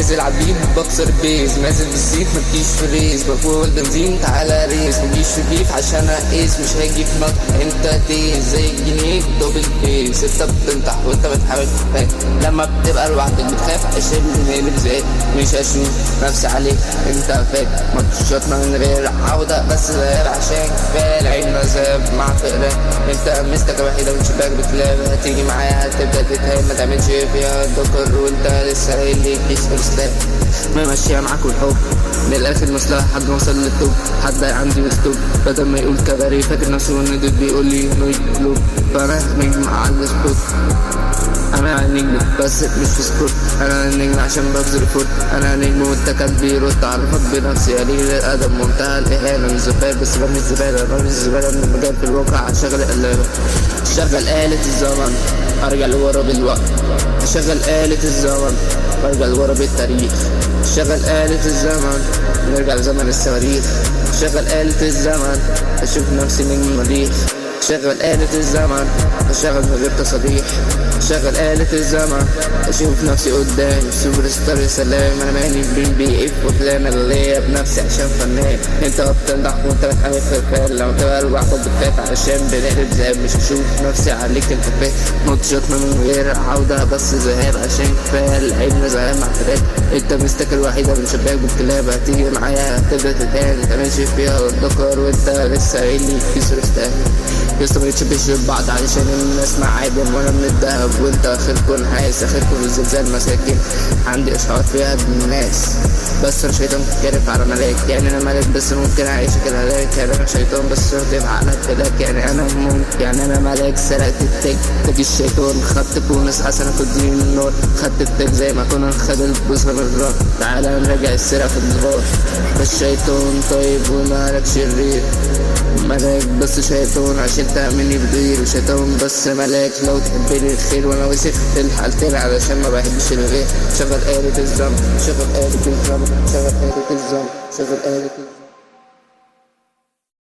نازل عبيد بكسر بيز، نازل بالزيت متجيش في ريس، بفوق البنزين تعالى ريس، مجيش في بيف عشان اقيس، مش هاجي في نط انت تيز زي الجنيه دوبل بيز. انت بتنطح وانت بتحاول تفهم، لما بتبقى لوحدك بتخاف عشان بنقلب زي مش هشوف نفسي عليك انت فاك ماتشاتنا من غير عودة، بس غير عشان كفاية العين نزاب مع فقران. انت مستك وحيدة وشباك بكلاب، هتيجي معايا هتبدأ تتهان، ما تعملش فيها دكر وانت لسه قايل لي كيس فرستان. ما ماشية معاك والحب من الاخر مصلحة حد ما وصل للتوب، حد عندي اسلوب بدل ما يقول كباري فاكر نفسه الندود بيقول لي نو يقلوب. فانا نجم على السبوت، انا نجم بس مش في سبورت، انا نجم عشان ببذل فوت، انا نجم وانت كان بيرد. عرفك بنفسي قليل الادب منتهى الاهانه، مش زبال بس برمي الزباله، برمي الزباله من المجال في الواقع. اشغل القلابه، اشغل آلة الزمن ارجع لورا بالوقت، اشغل آلة الزمن وارجع لورا بالتاريخ، اشغل آلة الزمن نرجع لزمن الصواريخ، اشغل آلة الزمن اشوف نفسي نجم المريخ، شغل آلة الزمن اشتغل من غير تصاريح، شغل آلة الزمن اشوف نفسي قدامي سوبر ستار. يا سلام انا مالي بي اف وافلام اللي بنفسي عشان فنان. انت بتنضح وانت بتحاول خرفان، لما تبقى لوحدك بتخاف علشان بنقلب ذئاب، مش هشوف نفسي عليك انت فاهم. ماتشاتنا من غير عودة بس ذهاب عشان كفاية العين زهقان مع فريق. انت مستك الوحيدة من شباك بالكلاب، هتيجي معايا هتبدأ تتهان، انت ماشي فيها والدكر وانت لسه قايل لي في سرستان. يسطا مبنتشبهش ببعض علشان الناس معادن وانا من الدهب وانت اخركوا نحاس، اخركوا الزلزال مساكين. عندي اشعار فيها الناس بس انا شيطان كارف على ملاك، يعني انا ملك بس ممكن اعيشك الهلاك، يعني انا شيطان بس رتب عقلك فلاك، يعني انا ممكن يعني انا ملاك سرقت التاج تاج الشيطان، خدت بونس حسنة تديني من النار، خدت التاج زي ما كنا خد البوصة من الراب. تعالى نرجع السرقة في النظام، بس شيطان طيب ومالك شرير، ملاك بس شيطان عشان تأمني بدير، وشيطان بس ملاك لو تحبني الخير، وانا وسخ في الحالتين علشان ما بحبش الغير. شغل آلة الزمن، شغل آلة الزمن، شغل آلة الزمن، شغل آلة الزمن.